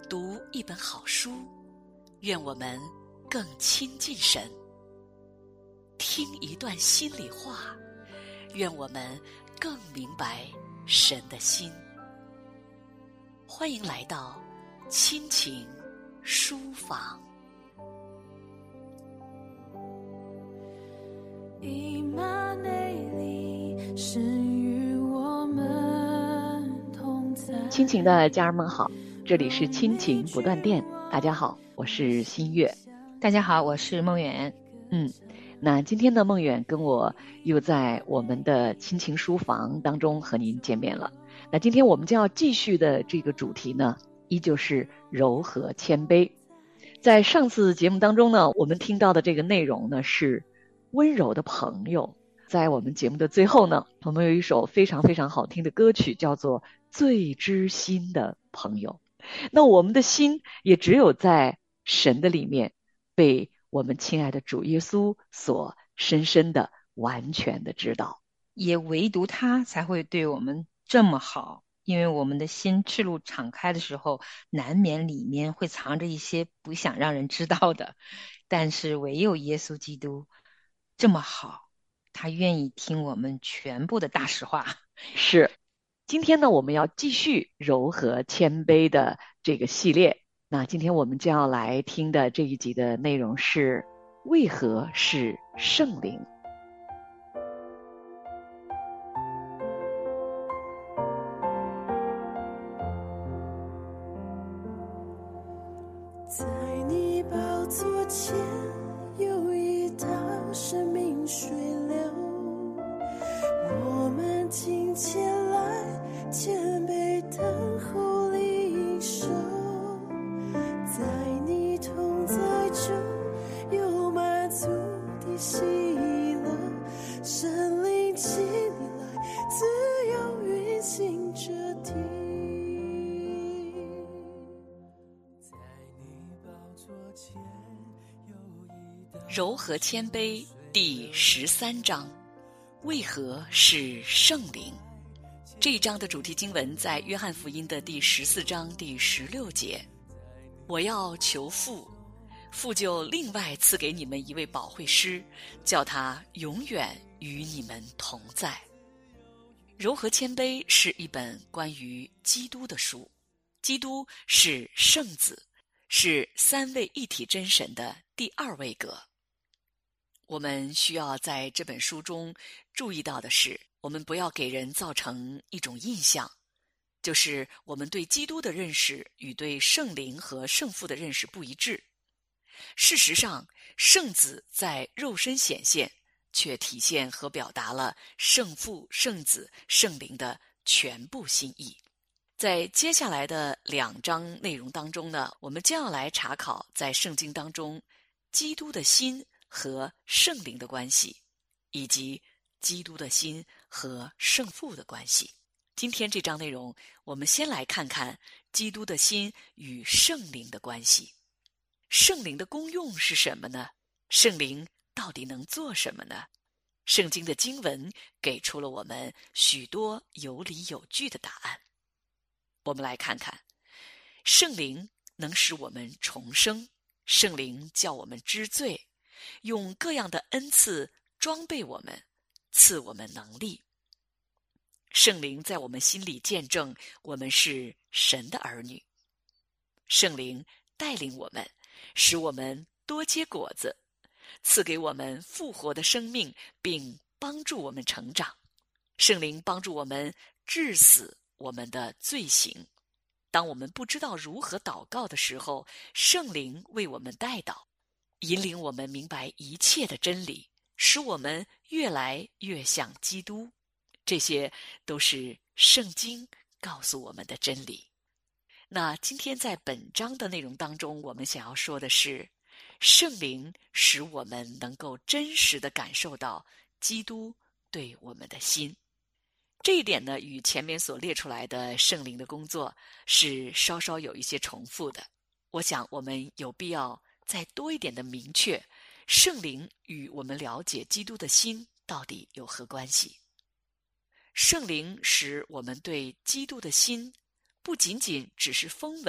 读一本好书，愿我们更亲近神；听一段心里话，愿我们更明白神的心。欢迎来到亲情书房。 以马内利是与我们同在。 亲情的家人们好，这里是亲情不断电。大家好，我是新月。 大家好，我是梦远。 那今天的梦远跟我又在我们的亲情书房当中和您见面了。那今天我们将要继续的这个主题呢，依旧是柔和谦卑。在上次节目当中呢，我们听到的这个内容呢是温柔的朋友。在我们节目的最后呢，我们有一首非常非常好听的歌曲，叫做《最知心的朋友》。那我们的心也只有在神的里面，被我们亲爱的主耶稣所深深的、完全的知道， 也唯独他才会对我们这么好。因为我们的心赤露敞开的时候，难免里面会藏着一些不想让人知道的，但是唯有耶稣基督这么好，他愿意听我们全部的大实话。 是，今天呢，我们要继续柔和谦卑的这个系列。那今天我们将要来听的这一集的内容是为何是圣灵。 在你宝座前有一道生命水流，我们今天来谦卑等候领受，在你同在中有满足的喜乐，神灵请你来自由运行这地。 柔和谦卑第13章，为何是圣灵？这一章的主题经文在约翰福音的第14章第16节。我要求父，父就另外赐给你们一位保惠师，叫他永远与你们同在。柔和谦卑是一本关于基督的书。基督是圣子，是三位一体真神的第二位格。我们需要在这本书中注意到的是，我们不要给人造成一种印象，就是我们对基督的认识与对圣灵和圣父的认识不一致。事实上，圣子在肉身显现，却体现和表达了圣父、圣子、圣灵的全部心意。在接下来的2章内容当中呢，我们将要来查考在圣经当中基督的心和圣灵的关系，以及基督的心和圣父的关系。今天这章内容，我们先来看看基督的心与圣灵的关系。圣灵的功用是什么呢？圣灵到底能做什么呢？圣经的经文给出了我们许多有理有据的答案。我们来看看，圣灵能使我们重生，圣灵叫我们知罪，用各样的恩赐装备我们，赐我们能力。圣灵在我们心里见证我们是神的儿女。圣灵带领我们，使我们多结果子，赐给我们复活的生命，并帮助我们成长。圣灵帮助我们治死我们的罪行。当我们不知道如何祷告的时候，圣灵为我们代祷，引领我们明白一切的真理，使我们越来越像基督。这些都是圣经告诉我们的真理。那今天在本章的内容当中，我们想要说的是，圣灵使我们能够真实地感受到基督对我们的心。这一点呢，与前面所列出来的圣灵的工作是稍稍有一些重复的。我想我们有必要再多一点的明确，圣灵与我们了解基督的心到底有何关系。圣灵使我们对基督的心不仅仅只是风闻，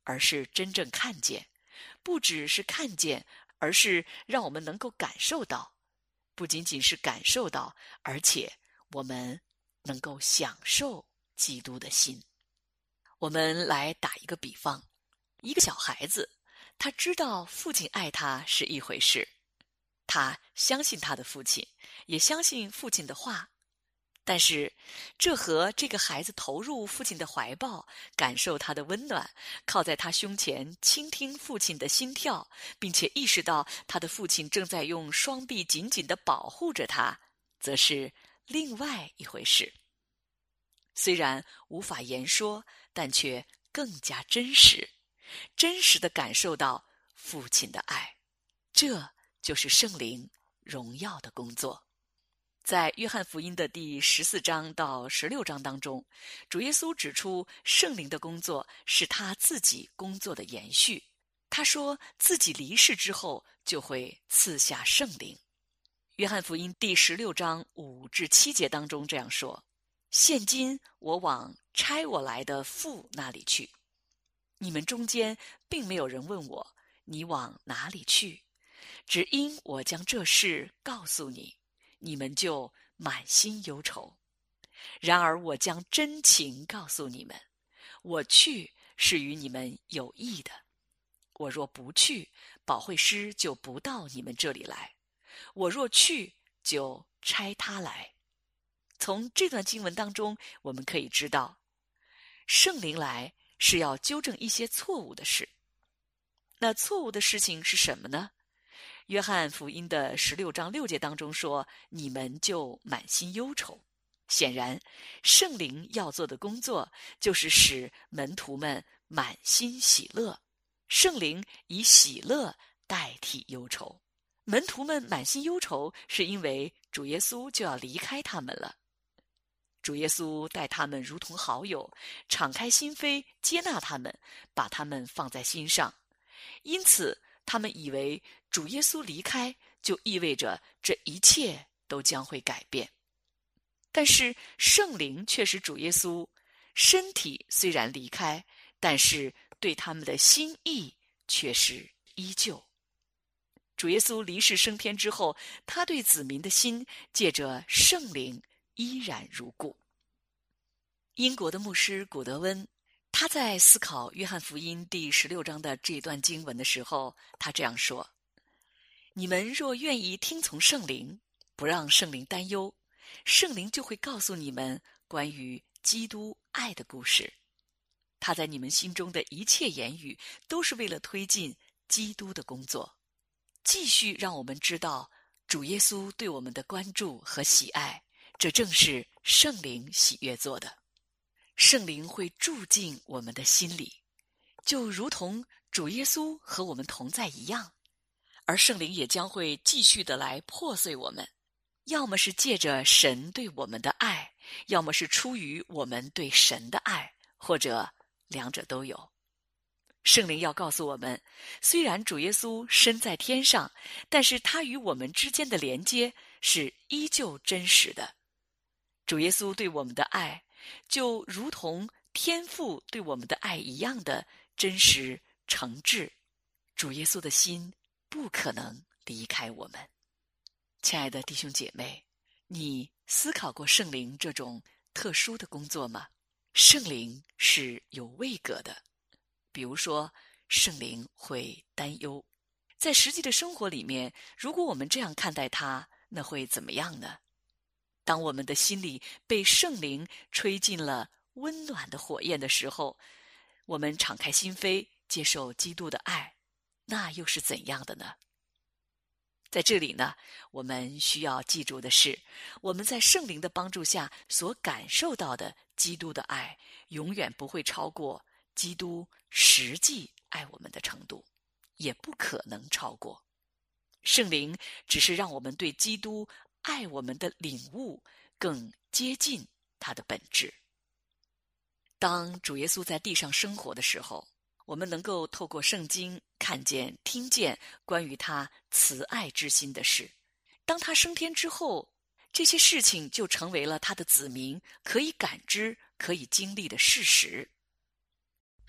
而是真正看见；不只是看见，而是让我们能够感受到；不仅仅是感受到，而且我们能够享受基督的心。我们来打一个比方，一个小孩子，他知道父亲爱他是一回事，他相信他的父亲，也相信父亲的话，但是这和这个孩子投入父亲的怀抱，感受他的温暖，靠在他胸前倾听父亲的心跳，并且意识到他的父亲正在用双臂紧紧地保护着他，则是另外一回事。虽然无法言说，但却更加真实，真实地感受到父亲的爱。这就是圣灵荣耀的工作。在约翰福音的第14章到16章当中，主耶稣指出圣灵的工作是他自己工作的延续。他说自己离世之后就会赐下圣灵。约翰福音第16章5至7节当中这样说：现今我往差我来的父那里去，你们中间并没有人问我，你往哪里去？只因我将这事告诉你，你们就满心忧愁。然而我将真情告诉你们，我去是与你们有益的。我若不去，保惠师就不到你们这里来；我若去，就差他来。从这段经文当中，我们可以知道，圣灵来是要纠正一些错误的事。那错误的事情是什么呢？约翰福音的16章6节当中说，你们就满心忧愁。显然，圣灵要做的工作就是使门徒们满心喜乐。圣灵以喜乐代替忧愁。门徒们满心忧愁，是因为主耶稣就要离开他们了。主耶稣待他们如同好友，敞开心扉接纳他们，把他们放在心上。因此他们以为主耶稣离开就意味着这一切都将会改变。但是圣灵却使主耶稣身体虽然离开，但是对他们的心意却是依旧。主耶稣离世升天之后，他对子民的心借着圣灵依然如故。英国的牧师古德温，他在思考约翰福音第16章的这段经文的时候，他这样说：你们若愿意听从圣灵，不让圣灵担忧，圣灵就会告诉你们关于基督爱的故事。他在你们心中的一切言语，都是为了推进基督的工作，继续让我们知道主耶稣对我们的关注和喜爱，这正是圣灵喜悦做的。圣灵会住进我们的心里，就如同主耶稣和我们同在一样，而圣灵也将会继续的来破碎我们，要么是借着神对我们的爱，要么是出于我们对神的爱，或者两者都有。圣灵要告诉我们，虽然主耶稣身在天上，但是他与我们之间的连接是依旧真实的。主耶稣对我们的爱，就如同天父对我们的爱一样的真实诚挚。主耶稣的心不可能离开我们。亲爱的弟兄姐妹，你思考过圣灵这种特殊的工作吗？圣灵是有位格的，比如说圣灵会担忧。在实际的生活里面，如果我们这样看待它，那会怎么样呢？当我们的心里被圣灵吹进了温暖的火焰的时候，我们敞开心扉接受基督的爱，那又是怎样的呢？在这里呢，我们需要记住的是，我们在圣灵的帮助下所感受到的基督的爱，永远不会超过基督实际爱我们的程度，也不可能超过。圣灵只是让我们对基督爱我们的领悟更接近他的本质。当主耶稣在地上生活的时候，我们能够透过圣经看见、听见关于他慈爱之心的事。当他升天之后，这些事情就成为了他的子民可以感知、可以经历的事实。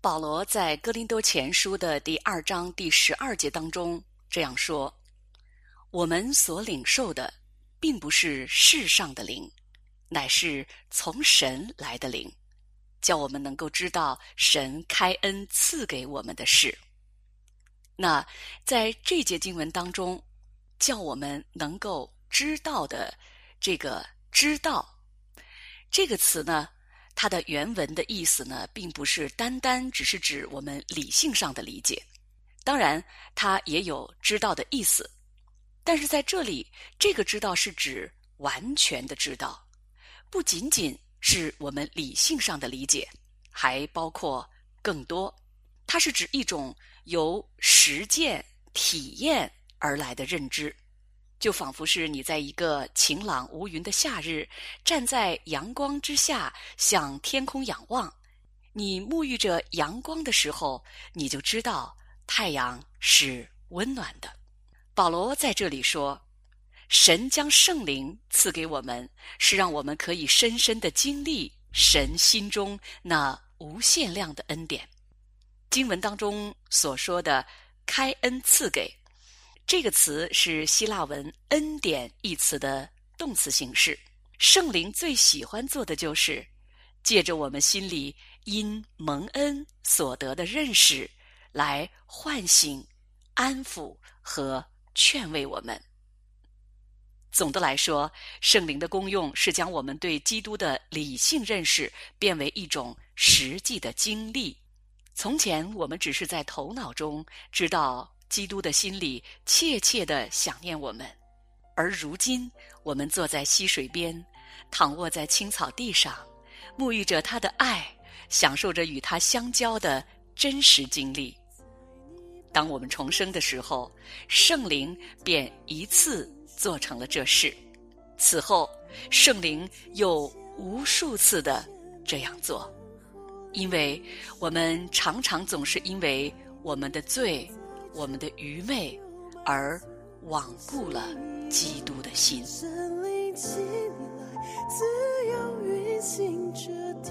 保罗在哥林多前书的第2章第12节当中这样说：我们所领受的并不是世上的灵，乃是从神来的灵，叫我们能够知道神开恩赐给我们的事。那在这节经文当中，叫我们能够知道的这个知道这个词呢，它的原文的意思呢，并不是单单只是指我们理性上的理解，当然它也有知道的意思，但是在这里这个知道是指完全的知道，不仅仅是我们理性上的理解，还包括更多。它是指一种由实践体验而来的认知，就仿佛是你在一个晴朗无云的夏日，站在阳光之下向天空仰望，你沐浴着阳光的时候，你就知道太阳是温暖的。保罗在这里说，神将圣灵赐给我们，是让我们可以深深地经历神心中那无限量的恩典。经文当中所说的开恩赐给，这个词是希腊文恩典一词的动词形式。圣灵最喜欢做的就是借着我们心里因蒙恩所得的认识，来唤醒、安抚和劝慰我们。总的来说，圣灵的功用是将我们对基督的理性认识变为一种实际的经历。从前我们只是在头脑中知道基督的心里切切地想念我们，而如今我们坐在溪水边，躺卧在青草地上，沐浴着他的爱，享受着与他相交的真实经历。当我们重生的时候，圣灵便一次做成了这事，此后圣灵又无数次地这样做，因为我们常常总是因为我们的罪、我们的愚昧而罔顾了基督的心。 神灵起来，自由运行着地，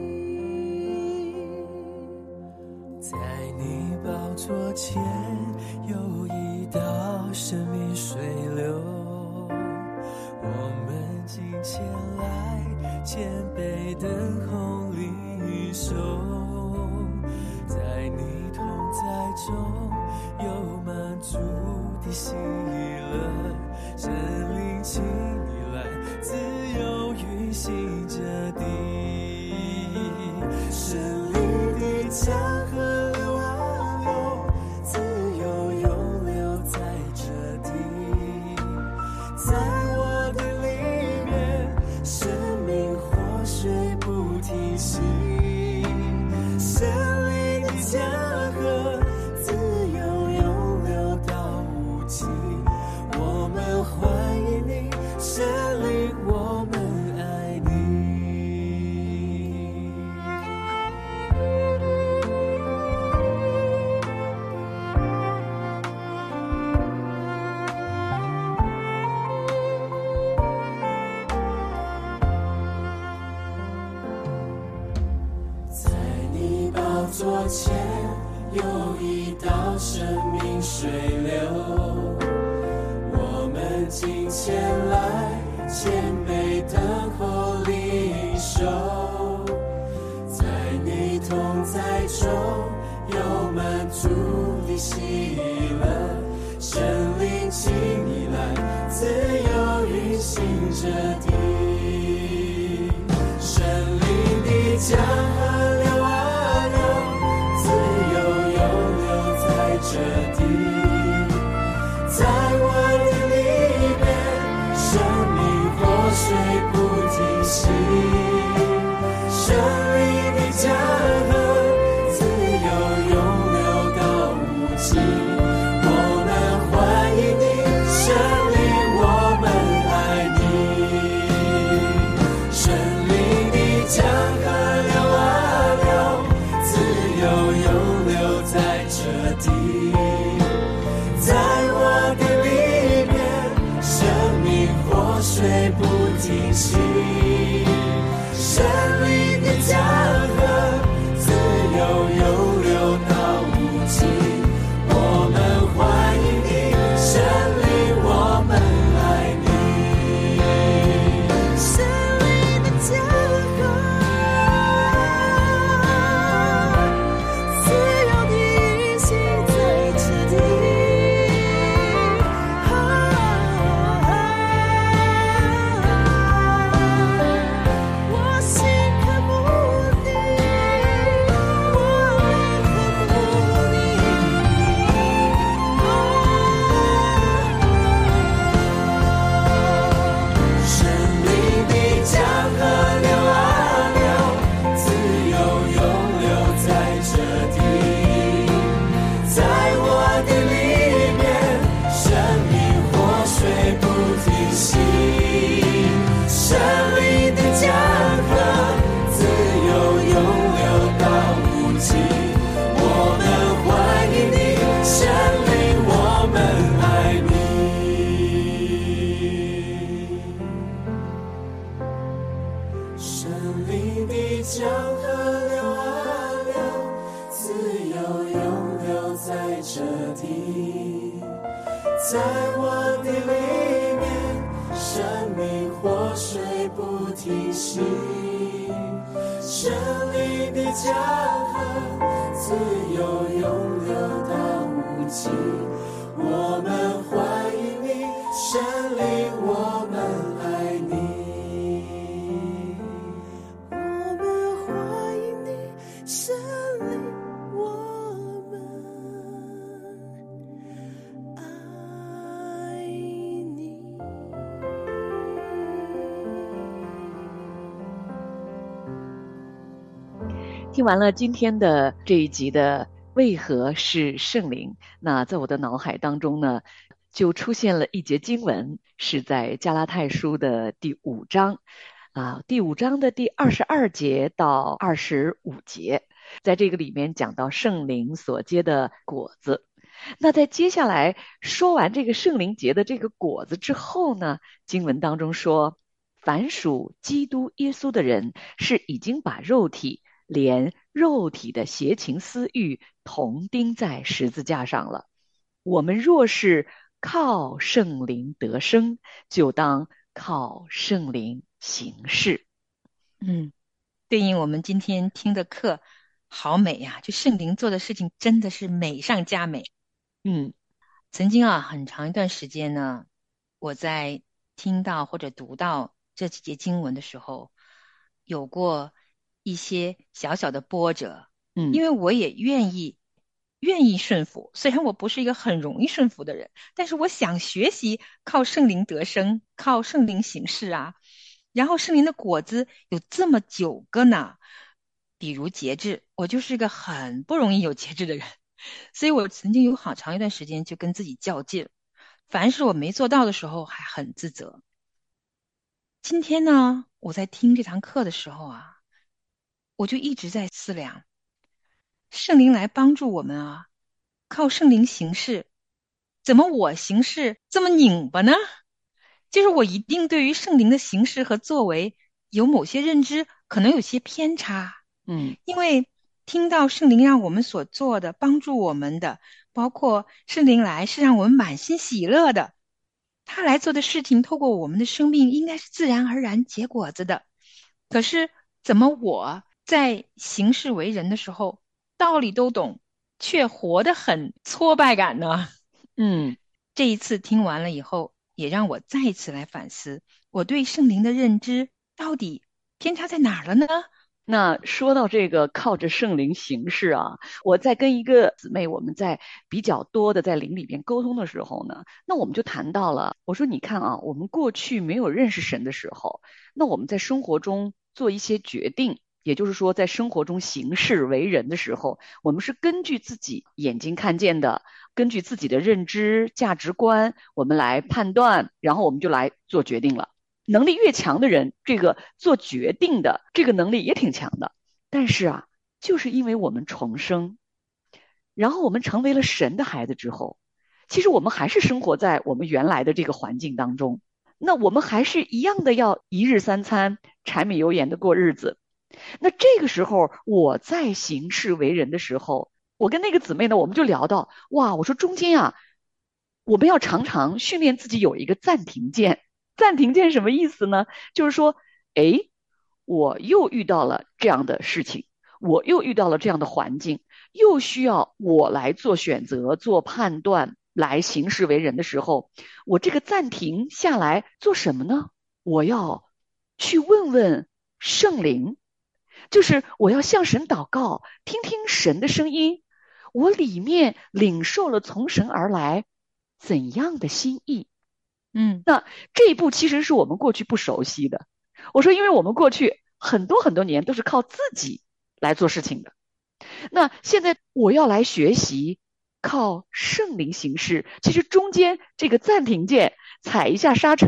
在你宝座前有一道生命水流，我们今前来谦卑等候领受，在你同在中有满足的喜乐，神灵请你来，自由运行着地，神灵的江河流啊流，自由涌流在这地，在我的里面，生命活水不停息，神灵的江河自由涌流到无尽，我们欢迎你，神灵，我们爱你。在你宝座前有一道生命水流，我们今前来谦卑等候领受，在你同在中有满足的喜乐，神灵请你来，自由运行着地，神灵的江河流啊流，自由涌流在这地，在我的里面，生命活水不停息，神灵的江河自由涌流到无尽，我们欢迎你，神灵，我们爱你，神灵的江河流啊流，自由涌流在这地，在我的里面，生命活水不停息，神灵的江河自由涌息，生命的江河自由涌流到无尽。我们欢迎你，神灵，我们爱你。生命的江河流啊流，自由涌流在这地，在我的里面，生命活水不停息，生命的江河自由涌流到无尽。我们欢迎你，神灵，我们爱你。我们欢迎你，神灵，我们爱你。 听完了今天的这一集的为何是圣灵，那在我的脑海当中呢，就出现了一节经文，是在加拉太书的第5章第5章的第22节到25节，在这个里面讲到圣灵所结的果子。那在接下来说完这个圣灵结的这个果子之后呢，经文当中说，凡属基督耶稣的人，是已经把肉体连肉体的邪情私欲同钉在十字架上了。我们若是靠圣灵得生，就当靠圣灵行事。 对应我们今天听的课，好美呀！就圣灵做的事情真的是美上加美。曾经很长一段时间呢，我在听到或者读到这几节经文的时候，有过一些小小的波折。因为我也愿意顺服，虽然我不是一个很容易顺服的人，但是我想学习靠圣灵得生，靠圣灵行事啊。然后圣灵的果子有这么9个呢，比如节制，我就是一个很不容易有节制的人，所以我曾经有好长一段时间就跟自己较劲，凡是我没做到的时候还很自责。今天呢，我在听这堂课的时候我就一直在思量，圣灵来帮助我们靠圣灵行事，怎么我行事这么拧巴呢？就是我一定对于圣灵的行事和作为有某些认知，可能有些偏差。因为听到圣灵让我们所做的，帮助我们的，包括圣灵来是让我们满心喜乐的，他来做的事情透过我们的生命应该是自然而然结果子的。可是怎么我在行事为人的时候，道理都懂，却活得很挫败感呢？这一次听完了以后，也让我再一次来反思，我对圣灵的认知到底偏差在哪儿了呢？ 那说到这个靠着圣灵行事我在跟一个姊妹，我们在比较多的在灵里边沟通的时候呢，那我们就谈到了，我说你看我们过去没有认识神的时候，那我们在生活中做一些决定，也就是说在生活中行事为人的时候，我们是根据自己眼睛看见的，根据自己的认知价值观，我们来判断，然后我们就来做决定了。能力越强的人，这个做决定的这个能力也挺强的。但是就是因为我们重生，然后我们成为了神的孩子之后，其实我们还是生活在我们原来的这个环境当中，那我们还是一样的要一日3餐柴米油盐的过日子。那这个时候我在行事为人的时候，我跟那个姊妹呢，我们就聊到，我说中间我们要常常训练自己有一个暂停键。暂停键什么意思呢？就是说，我又遇到了这样的事情，我又遇到了这样的环境，又需要我来做选择、做判断、来行事为人的时候，我这个暂停下来做什么呢？我要去问问圣灵，就是我要向神祷告，听听神的声音，我里面领受了从神而来怎样的心意。那这一步其实是我们过去不熟悉的。我说因为我们过去很多很多年都是靠自己来做事情的，那现在我要来学习靠圣灵行事，其实中间这个暂停键踩一下刹车，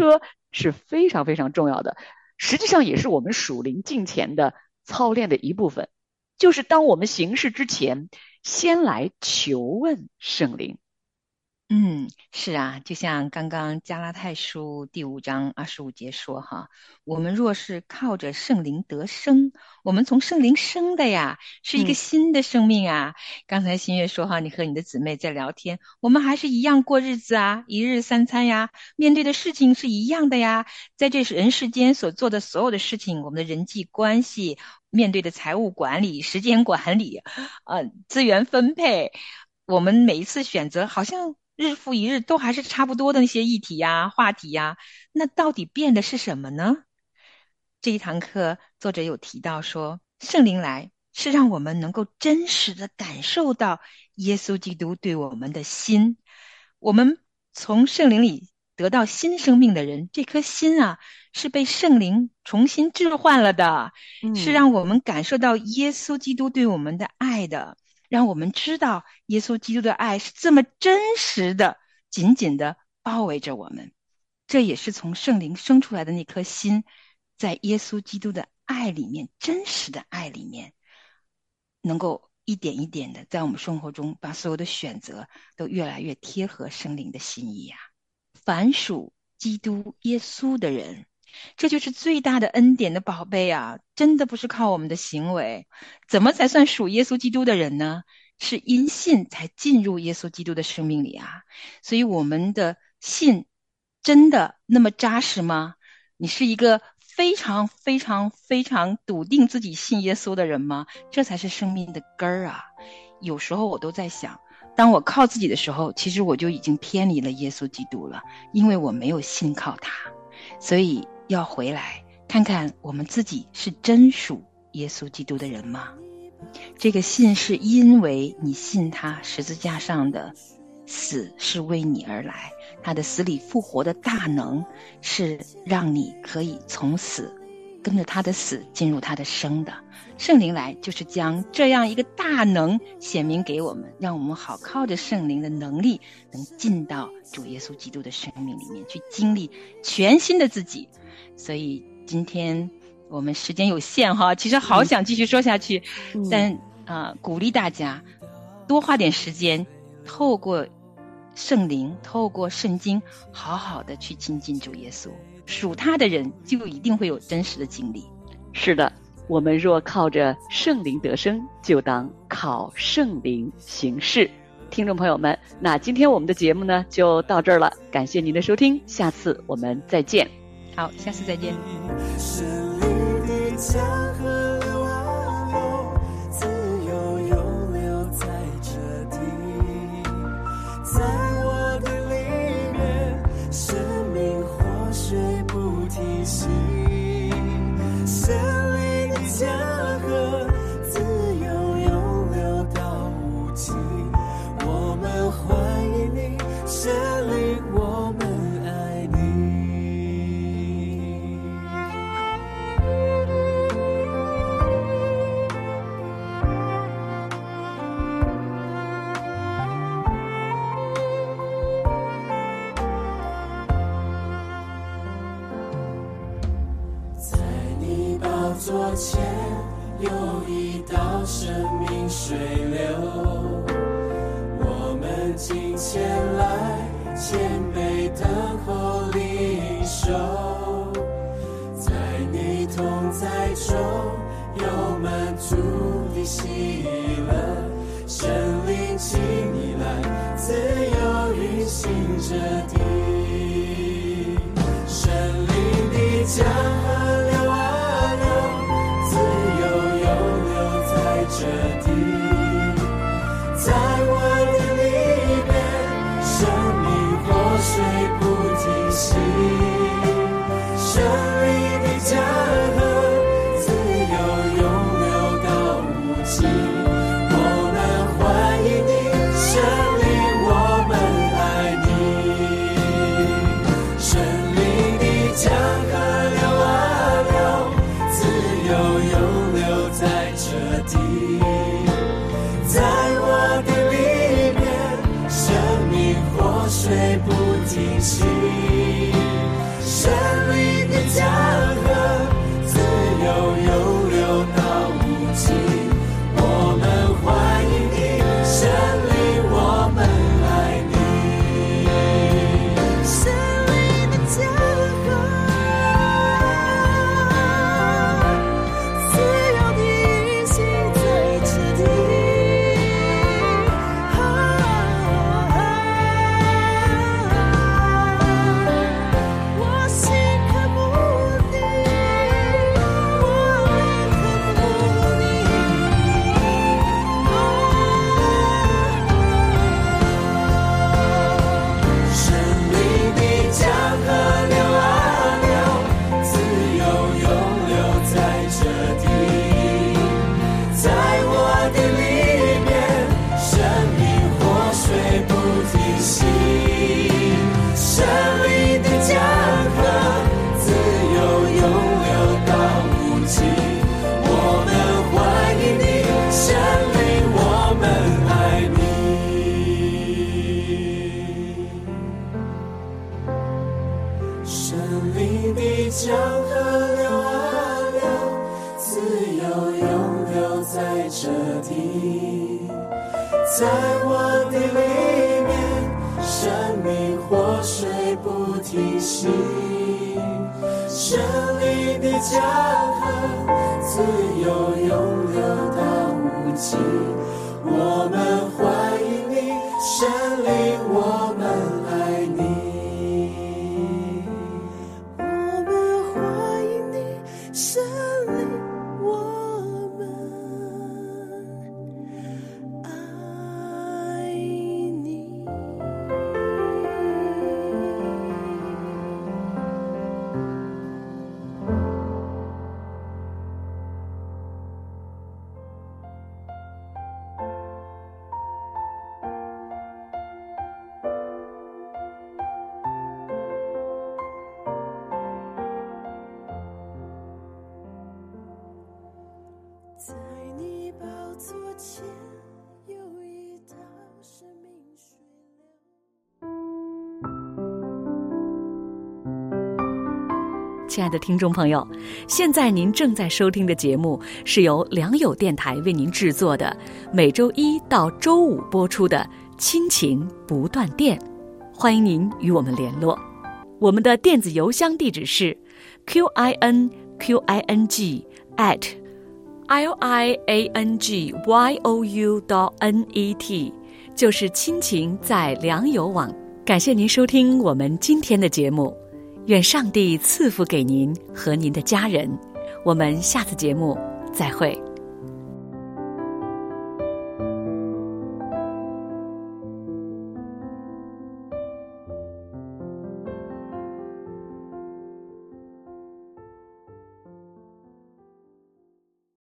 是非常非常重要的，实际上也是我们属灵敬虔的操练的一部分，就是当我们行事之前，先来求问圣灵。 是啊，就像刚刚加拉太书第5章25节说哈，我们若是靠着圣灵得生，我们从圣灵生的呀，是一个新的生命啊。刚才新月说哈，你和你的姊妹在聊天，我们还是一样过日子啊，一日三餐呀，面对的事情是一样的呀，在这人世间所做的所有的事情，我们的人际关系，面对的财务管理、时间管理，资源分配，我们每一次选择好像日复一日都还是差不多的那些议题呀、话题呀，那到底变的是什么呢？这一堂课作者有提到说，圣灵来是让我们能够真实的感受到耶稣基督对我们的心。我们从圣灵里得到新生命的人，这颗心啊，是被圣灵重新置换了的，是让我们感受到耶稣基督对我们的爱的，让我们知道耶稣基督的爱是这么真实的，紧紧的包围着我们。这也是从圣灵生出来的那颗心，在耶稣基督的爱里面，真实的爱里面，能够一点一点的在我们生活中把所有的选择都越来越贴合圣灵的心意啊。凡属基督耶稣的人，这就是最大的恩典的宝贝啊，真的不是靠我们的行为。怎么才算属耶稣基督的人呢？是因信才进入耶稣基督的生命里啊。所以我们的信真的那么扎实吗？你是一个非常非常非常笃定自己信耶稣的人吗？这才是生命的根儿啊。有时候我都在想，当我靠自己的时候，其实我就已经偏离了耶稣基督了，因为我没有信靠他。所以要回来看看我们自己是真属耶稣基督的人吗？这个信是因为你信他十字架上的死是为你而来，他的死里复活的大能是让你可以从死跟着他的死进入他的生的。圣灵来就是将这样一个大能显明给我们，让我们好靠着圣灵的能力能进到主耶稣基督的生命里面去经历全新的自己。所以今天我们时间有限哈，其实好想继续说下去，但鼓励大家多花点时间，透过圣灵，透过圣经，好好的去亲近主耶稣。属他的人就一定会有真实的经历。 是的，我们若靠着圣灵得生，就当靠圣灵行事。听众朋友们，那今天我们的节目呢就到这儿了，感谢您的收听，下次我们再见。 好，下次再见。 是你的江河流啊流，自由永留在这地，在我的里面，生命活水不停息，神灵的江河自由永流到无尽，我们欢迎你，神灵，我们爱你。座前有一道生命水流，我们今前来谦卑等候领受，在你同在中有满足的喜乐，神灵请你来，自由运行这地，神灵的江河流啊这地，在我的里面，生命活水不停息，生命的江河自由永流到无尽，我们欢迎你，神灵，我们爱你，生命的江河流啊流，自由永流在这地，在我的里面，生命活水不停息，神神灵的江河流啊流，自由涌流在这地，在我的里面，生命活水不停息，神灵的江河自由涌流到无尽，我们欢迎你，神灵，我们爱你，我们欢迎你，神灵，我们爱你。在你宝座前有一道生命水流。 亲爱的听众朋友，现在您正在收听的节目是由良友电台为您制作的，每周一到周五播出的亲情不断电，欢迎您与我们联络。我们的电子邮箱地址是 QINQING@liangyou.net， 就是亲情在良友网。感谢您收听我们今天的节目，愿上帝赐福给您和您的家人。我们下次节目再会。